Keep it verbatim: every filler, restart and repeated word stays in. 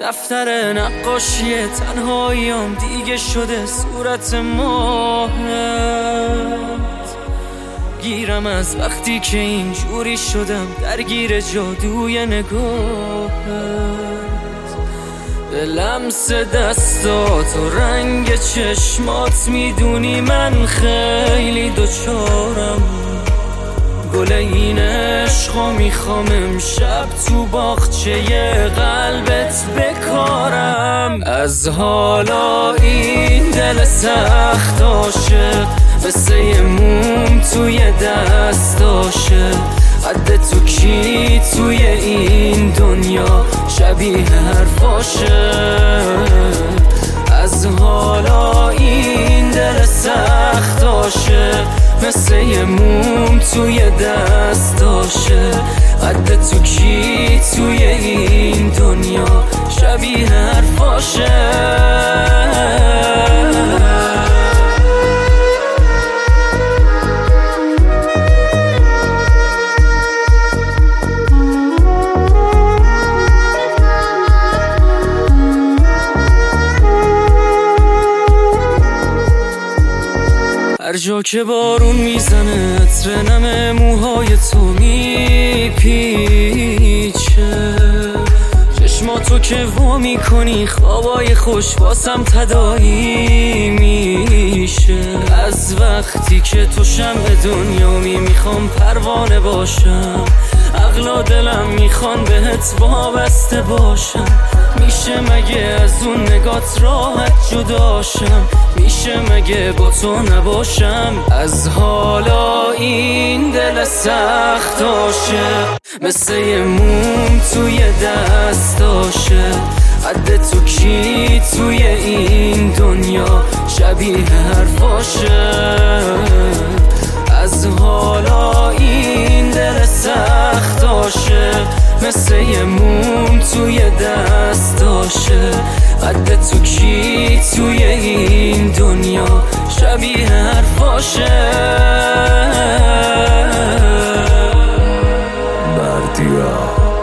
دفتر نقاشی تنهاییام دیگه شده صورت ماهت. گیرم از وقتی که اینجوری شدم درگیر جادوی نگاهت. به لمس دستات و رنگ چشمات میدونی من خیلی دوچارم. گل این عشقا میخوام امشب تو باغچه قلبت بکارم. از حالا این دل سخت عاشق مثل یه موم توی دستاشه. قد تو کی توی این دنیا شبیه حرفاشه. از حالا این دل سخت عاشق مثل یه موم توی دستاشه. قد تو کی توی این دنیا شبیه حرفاشه. هر جا که بارون میزنه عطر نم موهای تو میپیچه. چشماتو که وا میکنی خوابای خوش واسم تداعی میشه. از وقتی که تو شمع دنیامی میخوام پروانه باشم. عقل و دلم میخوان بهت وابسته باشم. میشه مگه از اون نگات راحت جداشم؟ میشه مگه با تو نباشم؟ از حالا این دل سخت عاشق مثل یه موم توی دستاشه. قد تو کی توی این دنیا شبیه حرفاشه. از حالا این دل سخت عاشق مثل یه موم توی دستاشه. قد تو کی توی این دنیا شبیه حرفاشه. بردیا